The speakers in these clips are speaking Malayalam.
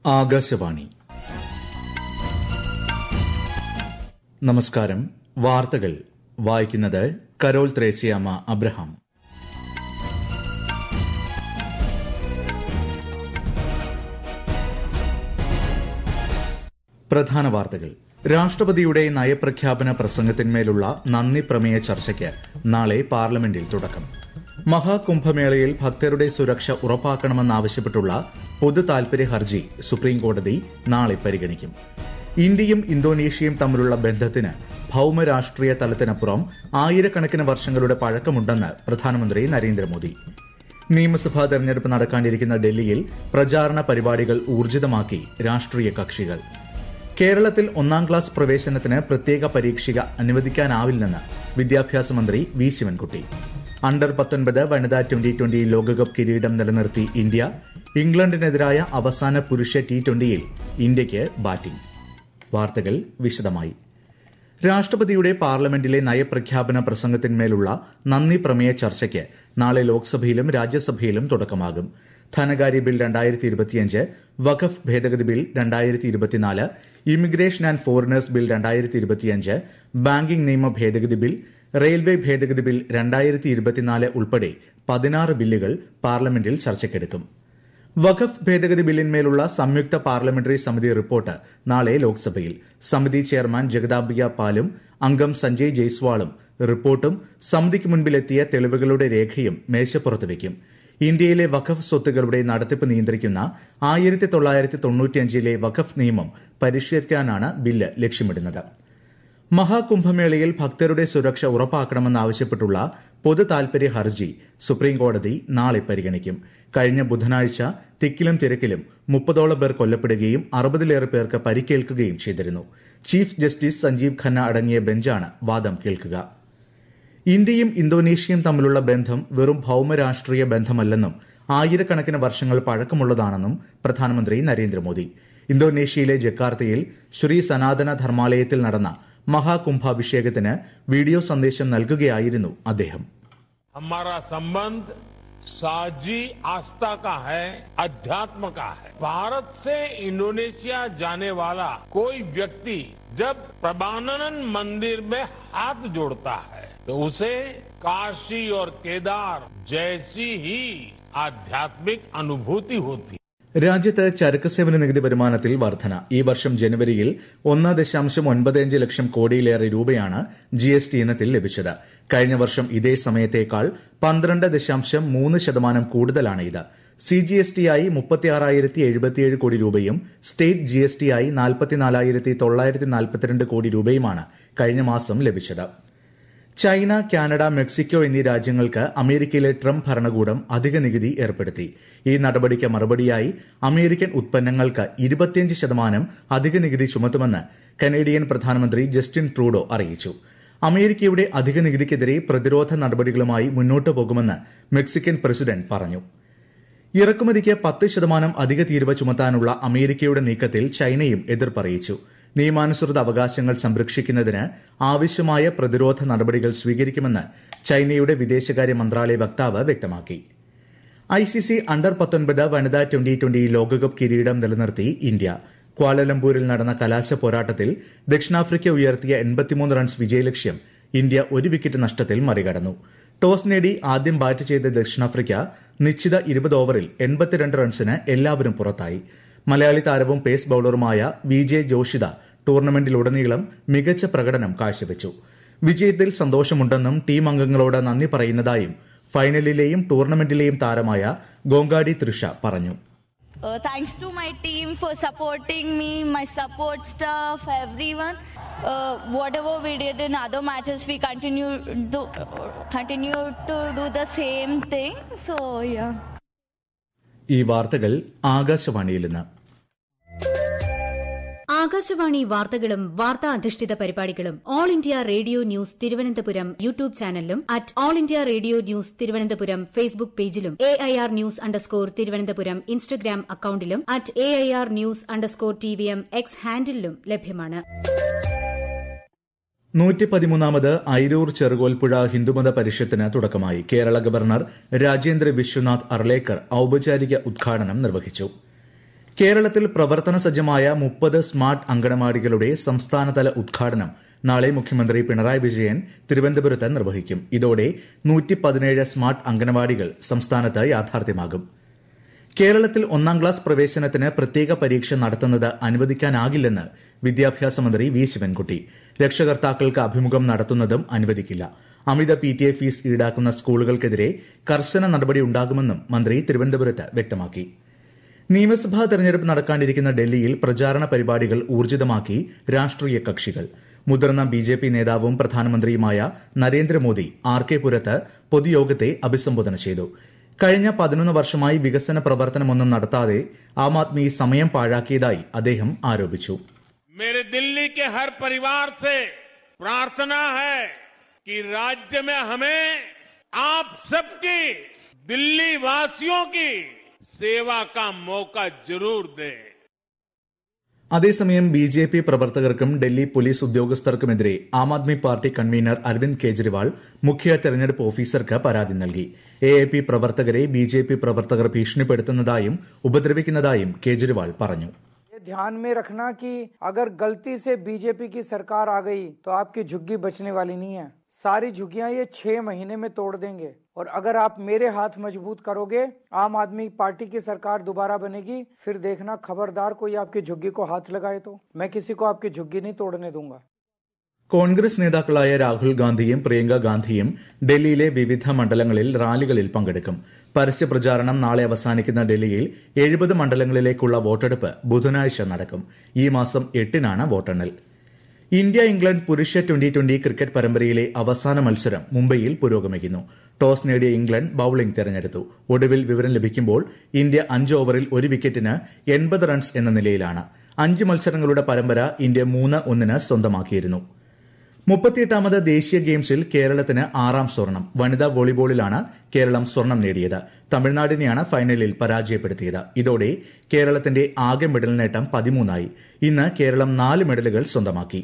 ആകാശവാണി. നമസ്കാരം. വാർത്തകൾ വായിക്കുന്നത് കരോൾ ത്രേസ്യാമ്മ അബ്രഹാം. പ്രധാന വാർത്തകൾ. രാഷ്ട്രപതിയുടെ നയപ്രഖ്യാപന പ്രസംഗത്തിന്മേലുള്ള നന്ദി പ്രമേയ ചർച്ചയ്ക്ക് നാളെ പാർലമെന്റിൽ തുടക്കം. മഹാകുംഭമേളയിൽ ഭക്തരുടെ സുരക്ഷ ഉറപ്പാക്കണമെന്നാവശ്യപ്പെട്ടുള്ള പൊതു താൽപര്യ ഹർജി സുപ്രീംകോടതി നാളെ പരിഗണിക്കും. ഇന്ത്യയും ഇന്തോനേഷ്യയും തമ്മിലുള്ള ബന്ധത്തിന് ഭൌമരാഷ്ട്രീയ തലത്തിനപ്പുറം ആയിരക്കണക്കിന് വർഷങ്ങളുടെ പഴക്കമുണ്ടെന്ന് പ്രധാനമന്ത്രി നരേന്ദ്രമോദി. നിയമസഭാ തെരഞ്ഞെടുപ്പ് നടക്കാനിരിക്കുന്ന ഡൽഹിയിൽ പ്രചാരണ പരിപാടികൾ ഊർജിതമാക്കി രാഷ്ട്രീയ കക്ഷികൾ. കേരളത്തിൽ 1ാം ക്ലാസ് പ്രവേശനത്തിന് പ്രത്യേക പരീക്ഷ അനുവദിക്കാനാവില്ലെന്ന് വിദ്യാഭ്യാസ മന്ത്രി വി ശിവൻകുട്ടി. അണ്ടർ 19 വനിതാ ട്വന്റി ലോകകപ്പ് കിരീടം നിലനിർത്തി ഇന്ത്യ. ഇംഗ്ലണ്ടിനെതിരായ അവസാന പുരുഷ T20യിൽ ഇന്ത്യയ്ക്ക് ബാറ്റിംഗ്. വാർത്തകൾ വിശദമായി. രാഷ്ട്രപതിയുടെ പാർലമെന്റിലെ നയപ്രഖ്യാപന പ്രസംഗത്തിന്മേലുള്ള നന്ദി പ്രമേയ ചർച്ചയ്ക്ക് നാളെ ലോക്സഭയിലും രാജ്യസഭയിലും തുടക്കമാകും. ധനകാര്യ ബിൽ 2025, വഖഫ് ഭേദഗതി bill 2024, immigration and foreigners bill 2025, banking നിയമ ഭേദഗതി ബിൽ, റെയിൽവേ ഭേദഗതി ബിൽ 2024 ഉൾപ്പെടെ 16 ബില്ലുകൾ പാർലമെന്റിൽ ചർച്ചയ്ക്കെടുക്കും. വഖഫ് ഭേദഗതി ബില്ലിന്മേലുള്ള സംയുക്ത പാർലമെന്ററി സമിതി റിപ്പോർട്ട് നാളെ ലോക്സഭയിൽ. സമിതി ചെയർമാൻ ജഗദാംബിക പാലും അംഗം സഞ്ജയ് ജയ്സ്വാളും റിപ്പോർട്ടും സമിതിക്ക് മുൻപിലെത്തിയ തെളിവുകളുടെ രേഖയും മേശപ്പുറത്ത് വയ്ക്കും. ഇന്ത്യയിലെ വഖഫ് സ്വത്തുക്കളുടെ നടത്തിപ്പ് നിയന്ത്രിക്കുന്ന 1995 വഖഫ് നിയമം പരിഷ്കരിക്കാനാണ് ബില്ല് ലക്ഷ്യമിടുന്നത്. മഹാകുംഭമേളയിൽ ഭക്തരുടെ സുരക്ഷ ഉറപ്പാക്കണമെന്നാവശ്യപ്പെട്ടുള്ള പൊതു താൽപര്യ ഹർജി സുപ്രീംകോടതി നാളെ പരിഗണിക്കും. കഴിഞ്ഞ ബുധനാഴ്ച തിക്കിലും തിരക്കിലും 30ഓളം പേർ കൊല്ലപ്പെടുകയും 60ലേറെ പേർക്ക് പരിക്കേൽക്കുകയും ചെയ്തിരുന്നു. ചീഫ് ജസ്റ്റിസ് സഞ്ജീവ് ഖന്ന അടങ്ങിയ ബെഞ്ചാണ് വാദം കേൾക്കുക. ഇന്ത്യയും ഇന്തോനേഷ്യയും തമ്മിലുള്ള ബന്ധം വെറും ഭൌമരാഷ്ട്രീയ ബന്ധമല്ലെന്നും ആയിരക്കണക്കിന് വർഷങ്ങൾ പഴക്കമുള്ളതാണെന്നും പ്രധാനമന്ത്രി നരേന്ദ്രമോദി. ഇന്തോനേഷ്യയിലെ ജക്കാർത്തയിൽ ശ്രീ സനാതന ധർമാലയത്തിൽ നടന്ന മഹാകുംഭാഭിഷേകത്തിന് വീഡിയോ സന്ദേശം നൽകുകയായിരുന്നു അദ്ദേഹം. हमारा संबंध साझी आस्था का है, अध्यात्म का है. भारत से इंडोनेशिया जाने वाला कोई व्यक्ति जब प्रभानन मंदिर में हाथ जोड़ता है तो उसे काशी और केदार जैसी ही आध्यात्मिक अनुभूति होती. രാജ്യത്ത് ചരക്ക് സേവന നികുതി വരുമാനത്തിൽ വർധന. ഈ വർഷം ജനുവരിയിൽ 1.95 ലക്ഷം കോടിയിലേറെ രൂപയാണ് GST ഇനത്തിൽ ലഭിച്ചത്. കഴിഞ്ഞ വർഷം ഇതേ സമയത്തേക്കാൾ 12.3% കൂടുതലാണ് ഇത്. CGST ആയി 36,077 കോടി രൂപയും സ്റ്റേറ്റ് GST ആയി 44,942 കോടി രൂപയുമാണ് കഴിഞ്ഞ മാസം ലഭിച്ചത്. ചൈന, കാനഡ, മെക്സിക്കോ എന്നീ രാജ്യങ്ങൾക്ക് അമേരിക്കയിലെ ട്രംപ് ഭരണകൂടം അധിക നികുതി ഏർപ്പെടുത്തി. ഈ നടപടിക്ക് മറുപടിയായി അമേരിക്കൻ ഉത്പന്നങ്ങൾക്ക് 25% അധിക നികുതി ചുമത്തുമെന്ന് കനേഡിയൻ പ്രധാനമന്ത്രി ജസ്റ്റിൻ ട്രൂഡോ അറിയിച്ചു. അമേരിക്കയുടെ അധിക നികുതിക്കെതിരെ പ്രതിരോധ നടപടികളുമായി മുന്നോട്ടു പോകുമെന്ന് മെക്സിക്കൻ പ്രസിഡന്റ് പറഞ്ഞു. ഇറക്കുമതിക്ക് 10% അധിക തീരുവ ചുമത്താനുള്ള അമേരിക്കയുടെ നീക്കത്തിൽ ചൈനയും എതിർപ്പറിയിച്ചു. നിയമാനുസൃത അവകാശങ്ങൾ സംരക്ഷിക്കുന്നതിന് ആവശ്യമായ പ്രതിരോധ നടപടികൾ സ്വീകരിക്കുമെന്ന് ചൈനയുടെ വിദേശകാര്യ മന്ത്രാലയ വക്താവ് വ്യക്തമാക്കി. ICC അണ്ടർ 19 വനിതാ ട്വന്റി ലോകകപ്പ് കിരീടം നിലനിർത്തി ഇന്ത്യ. ക്വാലലംപൂരിൽ നടന്ന കലാശ പോരാട്ടത്തിൽ ദക്ഷിണാഫ്രിക്ക ഉയർത്തിയ 83 റൺസ് വിജയലക്ഷ്യം ഇന്ത്യ 1 വിക്കറ്റ് നഷ്ടത്തിൽ മറികടന്നു. ടോസ് നേടി ആദ്യം ബാറ്റ് ചെയ്ത ദക്ഷിണാഫ്രിക്ക നിശ്ചിത 20 ഓവറിൽ 82 റൺസിന് എല്ലാവരും പുറത്തായി. മലയാളി താരവും പേസ് ബൌളറുമായ VJ ജോഷിത ടൂർണമെന്റിലുടനീളം മികച്ച പ്രകടനം കാഴ്ചവെച്ചു. വിജയത്തിൽ സന്തോഷമുണ്ടെന്നും ടീം അംഗങ്ങളോട് നന്ദി പറയുന്നതായും ഫൈനലിലെയും ടൂർണമെന്റിലെയും താരമായ ഗോങ്കാടി തൃഷ പറഞ്ഞു. Thanks to my team for supporting me, my support staff, everyone. Whatever we did in other matches, we continue to do the same thing. So yeah. ഈ വാർത്തകൾ ആകാശവാണിയിൽ നിന്ന്. ആകാശവാണി വാർത്തകളും വാർത്താ അധിഷ്ഠിത പരിപാടികളും all India radio news Thiruvananthapuram YouTube ചാനലിലും all India radio news Thiruvananthapuram Facebook പേജിലും AIR News _ തിരുവനന്തപുരം ഇൻസ്റ്റഗ്രാം അക്കൌണ്ടിലും AIR News _ TVM X ഹാൻഡിലും ലഭ്യമാണ്. 113ാമത് അയിരൂർ ചെറുകോൽപ്പുഴ ഹിന്ദുമത പരിഷത്തിന് തുടക്കമായി. കേരള ഗവർണർ രാജേന്ദ്ര വിശ്വനാഥ് അർലേക്കർ ഔപചാരിക ഉദ്ഘാടനം നിർവഹിച്ചു. കേരളത്തിൽ പ്രവർത്തന സജ്ജമായ 30 സ്മാർട്ട് അങ്കണവാടികളുടെ സംസ്ഥാനതല ഉദ്ഘാടനം നാളെ മുഖ്യമന്ത്രി പിണറായി വിജയൻ തിരുവനന്തപുരത്ത് നിർവഹിക്കും. ഇതോടെ 117 സ്മാർട്ട് അങ്കണവാടികൾ സംസ്ഥാനത്ത് യാഥാർത്ഥ്യമാകും. കേരളത്തിൽ 1ാം ക്ലാസ് പ്രവേശനത്തിന് പ്രത്യേക പരീക്ഷ നടത്തുന്നത് അനുവദിക്കാനാകില്ലെന്ന് വിദ്യാഭ്യാസ മന്ത്രി വി ശിവൻകുട്ടി. രക്ഷകർത്താക്കൾക്ക് അഭിമുഖം നടത്തുന്നതും അനുവദിക്കില്ല. അമിത PTA ഫീസ് ഈടാക്കുന്ന സ്കൂളുകൾക്കെതിരെ കർശന നടപടിയുണ്ടാകുമെന്നും മന്ത്രി തിരുവനന്തപുരത്ത് വ്യക്തമാക്കി. നിയമസഭാ തെരഞ്ഞെടുപ്പ് നടക്കാനിരിക്കുന്ന ഡൽഹിയിൽ പ്രചാരണ പരിപാടികൾ ഊർജിതമാക്കി രാഷ്ട്രീയ കക്ഷികൾ. മുതിർന്ന BJP നേതാവും പ്രധാനമന്ത്രിയുമായ നരേന്ദ്രമോദി RK പുരത്ത് പൊതുയോഗത്തെ അഭിസംബോധന ചെയ്തു. കഴിഞ്ഞ 11 വർഷമായി വികസന പ്രവർത്തനമൊന്നും നടത്താതെ ആം ആദ്മി സമയം പാഴാക്കിയതായി അദ്ദേഹം ആരോപിച്ചു. मेरे दिल्ली के हर परिवार से प्रार्थना है कि राज्य में हमें आप सबकी, दिल्ली वासियों की सेवा का मौका जरूर दें. അതേസമയം BJP പ്രവർത്തകർക്കും ഡൽഹി പോലീസ് ഉദ്യോഗസ്ഥർക്കുമെതിരെ ആം ആദ്മി പാർട്ടി കൺവീനർ അരവിന്ദ് കെജ്രിവാൾ മുഖ്യ തെരഞ്ഞെടുപ്പ് ഓഫീസർക്ക് പരാതി നൽകി. AAP പ്രവർത്തകരെ BJP പ്രവർത്തകർ ഭീഷണിപ്പെടുത്തുന്നതായും ഉപദ്രവിക്കുന്നതായും കേജ്രിവാൾ പറഞ്ഞു. ध्यान में रखना कि अगर गलती से बीजेपी की सरकार आ गई तो आपकी झुग्गी बचने वाली नहीं है. सारी झुग्गियां ये 6 महीने में तोड़ देंगे और अगर आप मेरे हाथ मजबूत करोगे, आम आदमी पार्टी की सरकार दोबारा बनेगी, फिर देखना खबरदार कोई आपकी झुग्गी को हाथ लगाए तो मैं किसी को आपकी झुग्गी नहीं तोड़ने दूंगा. കോൺഗ്രസ് നേതാക്കളായ രാഹുൽ ഗാന്ധിയും പ്രിയങ്ക ഗാന്ധിയും ഡൽഹിയിലെ വിവിധ മണ്ഡലങ്ങളിൽ റാലികളിൽ പങ്കെടുക്കും. പരസ്യപ്രചാരണം നാളെ അവസാനിക്കുന്ന ഡൽഹിയിൽ 70 മണ്ഡലങ്ങളിലേക്കുള്ള വോട്ടെടുപ്പ് ബുധനാഴ്ച നടക്കും. ഈ മാസം 8-നാണ് വോട്ടെണ്ണൽ. ഇന്ത്യ ഇംഗ്ലണ്ട് പുരുഷ T20 ക്രിക്കറ്റ് പരമ്പരയിലെ അവസാന മത്സരം മുംബൈയിൽ പുരോഗമിക്കുന്നു. ടോസ് നേടിയ ഇംഗ്ലണ്ട് ബൌളിംഗ് തെരഞ്ഞെടുത്തു. ഒടുവിൽ വിവരം ലഭിക്കുമ്പോൾ ഇന്ത്യ 5 ഓവറിൽ 1 വിക്കറ്റിന് 80 റൺസ് എന്ന നിലയിലാണ്. 5 മത്സരങ്ങളുടെ പരമ്പര ഇന്ത്യ 3-1 സ്വന്തമാക്കിയിരുന്നു. 38ാമത് ദേശീയ ഗെയിംസിൽ കേരളത്തിന് 6ാം സ്വർണം. വനിതാ വോളിബോളിലാണ് കേരളം സ്വർണം നേടിയത്. തമിഴ്നാടിനെയാണ് ഫൈനലിൽ പരാജയപ്പെടുത്തിയത്. ഇതോടെ കേരളത്തിന്റെ ആകെ മെഡൽ നേട്ടം 13ആയി. ഇന്ന് കേരളം 4 മെഡലുകൾ സ്വന്തമാക്കി.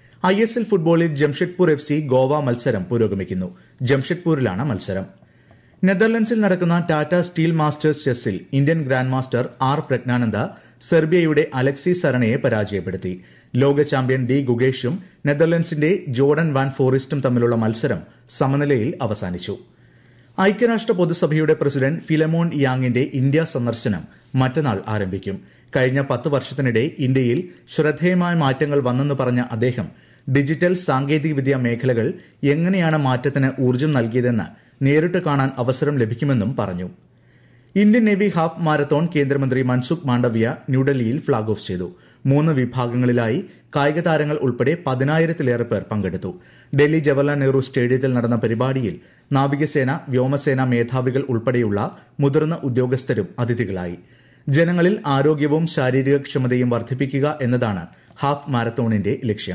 ISL ഫുട്ബോളിൽ ജംഷഡ്പൂർ FC ഗോവ മത്സരം പുരോഗമിക്കുന്നു. ജംഷഡ്പൂരിലാണ് മത്സരം. നെതർലൻഡ്സിൽ നടക്കുന്ന ടാറ്റ സ്റ്റീൽ മാസ്റ്റേഴ്സ് ചെസ്സിൽ Indian grand master R Praggnanandhaa സെർബിയയുടെ അലക്സി സരണയെ പരാജയപ്പെടുത്തി. ലോക ചാമ്പ്യൻ D ഗുഗേഷും നെതർലൻഡ്സിന്റെ ജോർഡൻ വാൻ ഫോറിസ്റ്റും തമ്മിലുള്ള മത്സരം സമനിലയിൽ അവസാനിച്ചു. ഐക്യരാഷ്ട്ര പൊതുസഭയുടെ പ്രസിഡന്റ് ഫിലമോൺ യാങ്ങിന്റെ ഇന്ത്യ സന്ദർശനം മറ്റന്നാൾ ആരംഭിക്കും. കഴിഞ്ഞ 10 വർഷത്തിനിടെ ഇന്ത്യയിൽ ശ്രദ്ധേയമായ മാറ്റങ്ങൾ വന്നെന്ന് പറഞ്ഞ അദ്ദേഹം ഡിജിറ്റൽ സാങ്കേതികവിദ്യ മേഖലകൾ എങ്ങനെയാണ് മാറ്റത്തിന് ഊർജ്ജം നൽകിയതെന്ന് നേരിട്ട് കാണാൻ അവസരം ലഭിക്കുമെന്നും പറഞ്ഞു. ഇന്ത്യൻ നേവി ഹാഫ് മാരത്തോൺ കേന്ദ്രമന്ത്രി മൻസുഖ് മാണ്ഡവ്യ ന്യൂഡൽഹിയിൽ ഫ്ളാഗ് ഓഫ് ചെയ്തു. 3 വിഭാഗങ്ങളിലായി കായിക താരങ്ങൾ ഉൾപ്പെടെ 10,000-ലേറെ പേർ പങ്കെടുത്തു. ഡൽഹി ജവഹർലാൽ നെഹ്റു സ്റ്റേഡിയത്തിൽ നടന്ന പരിപാടിയിൽ നാവികസേന, വ്യോമസേന മേധാവികൾ ഉൾപ്പെടെയുള്ള മുതിർന്ന ഉദ്യോഗസ്ഥരും അതിഥികളായി. ജനങ്ങളിൽ ആരോഗ്യവും ശാരീരികക്ഷമതയും വർദ്ധിപ്പിക്കുക എന്നതാണ് ഹാഫ് മാരത്തോണിന്റെ ലക്ഷ്യം.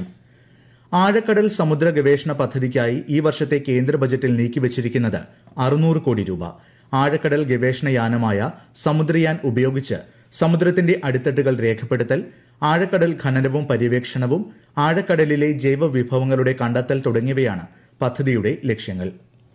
ആഴക്കടൽ സമുദ്ര ഗവേഷണ പദ്ധതിക്കായി ഈ വർഷത്തെ കേന്ദ്ര ബജറ്റിൽ നീക്കിവച്ചിരിക്കുന്നത് 600 കോടി രൂപ. ആഴക്കടൽ ഗവേഷണയാനമായ സമുദ്രയാൻ ഉപയോഗിച്ച് സമുദ്രത്തിന്റെ അടിത്തട്ടുകൾ രേഖപ്പെടുത്തൽ, ആഴക്കടൽ ഖനനവും പര്യവേക്ഷണവും, ആഴക്കടലിലെ ജൈവ വിഭവങ്ങളുടെ കണ്ടെത്തൽ തുടങ്ങിയവയാണ് പദ്ധതിയുടെ ലക്ഷ്യങ്ങൾ.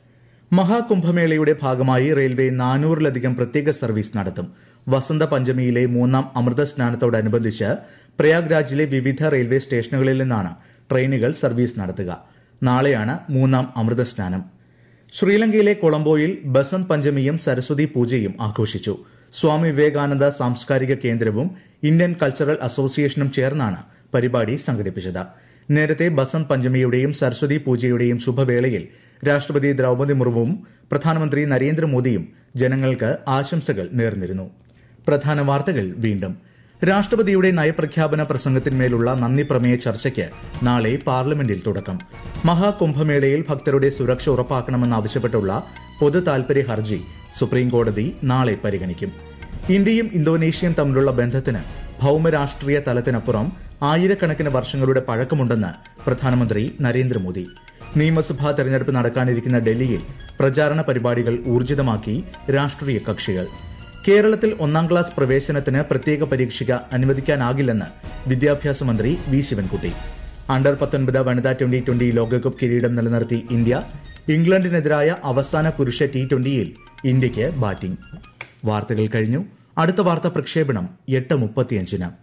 മഹാകുംഭമേളയുടെ ഭാഗമായി റെയിൽവേ 400-ലധികം പ്രത്യേക സർവീസ് നടത്തും. വസന്ത പഞ്ചമിയിലെ 3ാം അമൃതസ്നാനത്തോടനുബന്ധിച്ച് പ്രയാഗ്രാജിലെ വിവിധ റെയിൽവേ സ്റ്റേഷനുകളിൽ നിന്നാണ് ട്രെയിനുകൾ സർവീസ് നടത്തുക. നാളെയാണ് 3ാം അമൃതസ്നാനം. ശ്രീലങ്കയിലെ കൊളംബോയിൽ ബസന്ത് പഞ്ചമിയും സരസ്വതി പൂജയും ആഘോഷിച്ചു. സ്വാമി വിവേകാനന്ദ സാംസ്കാരിക കേന്ദ്രവും ഇന്ത്യൻ കൾച്ചറൽ അസോസിയേഷനും ചേർന്നാണ് പരിപാടി സംഘടിപ്പിച്ചത്. നേരത്തെ ബസന്ത് പഞ്ചമിയുടെയും സരസ്വതി പൂജയുടെയും ശുഭവേളയിൽ രാഷ്ട്രപതി ദ്രൌപദി മുർമുവും പ്രധാനമന്ത്രി നരേന്ദ്രമോദിയും ജനങ്ങൾക്ക് ആശംസകൾ നേർന്നിരുന്നു. പ്രധാന വാർത്തകൾ വീണ്ടും. രാഷ്ട്രപതിയുടെ നയപ്രഖ്യാപന പ്രസംഗത്തിന്മേലുള്ള നന്ദി പ്രമേയ ചർച്ചയ്ക്ക് നാളെ പാർലമെന്റിൽ തുടക്കം. മഹാകുംഭമേളയിൽ ഭക്തരുടെ സുരക്ഷ ഉറപ്പാക്കണമെന്നാവശ്യപ്പെട്ടുള്ള പൊതു താൽപര്യ ഹർജി സുപ്രീംകോടതി നാളെ പരിഗണിക്കും. ഇന്ത്യയും ഇന്തോനേഷ്യയും തമ്മിലുള്ള ബന്ധത്തിന് ഭൌമരാഷ്ട്രീയ തലത്തിനപ്പുറം ആയിരക്കണക്കിന് വർഷങ്ങളുടെ പഴക്കമുണ്ടെന്ന് പ്രധാനമന്ത്രി നരേന്ദ്രമോദി. നിയമസഭാ തെരഞ്ഞെടുപ്പ് നടക്കാനിരിക്കുന്ന ഡൽഹിയിൽ പ്രചാരണ പരിപാടികൾ ഊർജിതമാക്കി രാഷ്ട്രീയ കക്ഷികൾ. കേരളത്തിൽ 1ാം ക്ലാസ് പ്രവേശനത്തിന് പ്രത്യേക പരീക്ഷ അനുവദിക്കാനാകില്ലെന്ന് വിദ്യാഭ്യാസ മന്ത്രി വി ശിവൻകുട്ടി. അണ്ടർ 19 വനിതാ T20 ലോകകപ്പ് കിരീടം നിലനിർത്തി ഇന്ത്യ. ഇംഗ്ലണ്ടിനെതിരായ അവസാന പുരുഷ T20യിൽ ഇന്ത്യയ്ക്ക് ബാറ്റിംഗ്. വാർത്തകൾ കഴിഞ്ഞു. അടുത്ത വാർത്താ പ്രക്ഷേപണം 8:35.